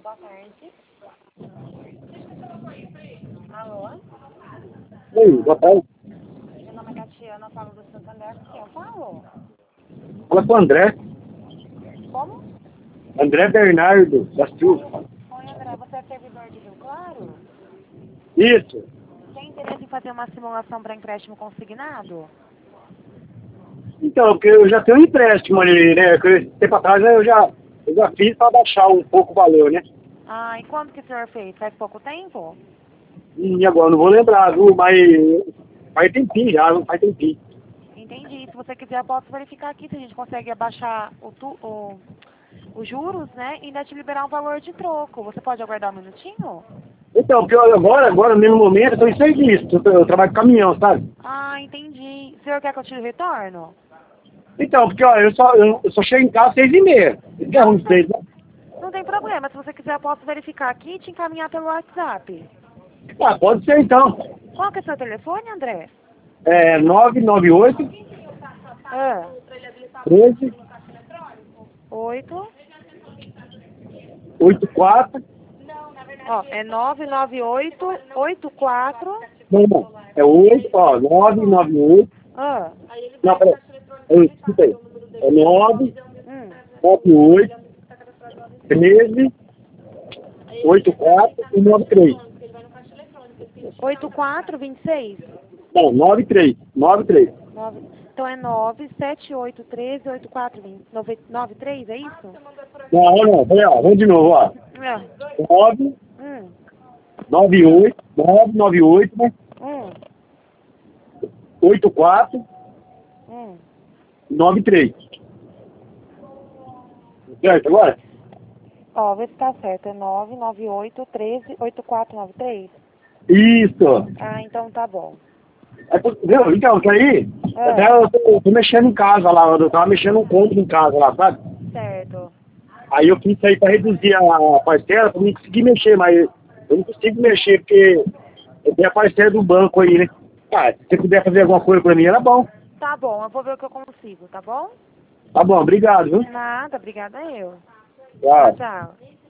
Boa tarde. Alô? Oi, boa tarde. Meu nome é Tatiana, eu falo do Santander. Com quem eu falo? Fala com o André. Como? André Bernardo da Silva. Oi, André, você é servidor de Rio Claro? Isso. Tem interesse em fazer uma simulação para empréstimo consignado? Então, porque eu já tenho um empréstimo ali, né? Que esse tempo atrás eu já fiz para baixar um pouco o valor, né? Ah, e quando que o senhor fez? Faz pouco tempo? E agora eu não vou lembrar, viu? Mas faz tempinho já, não faz tempinho. Entendi. Se você quiser, eu posso verificar aqui se a gente consegue abaixar os juros, né? E ainda te liberar um valor de troco. Você pode aguardar um minutinho? Então, porque eu agora, no mesmo momento, eu tô em serviço. Eu trabalho com caminhão, sabe? Ah, entendi. O senhor quer que eu tire o retorno? Então, porque ó, eu só chego em casa às 6h30. Isso que é Não, ruim não de vocês, tem, né? não tem problema. Se você quiser, eu posso verificar aqui e te encaminhar pelo WhatsApp. Ah, pode ser então. Qual que é o seu telefone, André? É 998 Ah, 13 8. 84. Ó, é 99884. Não, não. É 8, ó, 998. Ah, Não, peraí. Escuta aí. É 9, hum. 98, 13, 84 e 93. 8426? Não, 93. 93. 9. Então é 978138493, é isso? Não, não, peraí, ó. Vamos de novo, ó. É. 9, Hum, 98, 998, né? hum, 84, hum. 93. Certo agora? Ó, vê se tá certo. É 998138493? Isso. Ah, então tá bom. Viu? Então, isso aí, Ah, até eu tô mexendo em casa lá, eu tava mexendo um cômodo em casa lá, sabe? certo. Aí eu fiz isso aí pra reduzir a parcela, pra mim conseguir mexer, mas eu não consigo mexer porque eu tenho a parcela do banco aí, né? Ah, se você puder fazer alguma coisa pra mim, era bom. Tá bom, eu vou ver o que eu consigo, tá bom? Tá bom, obrigado, viu? Nada, obrigada eu. Tchau, Tchau. tchau.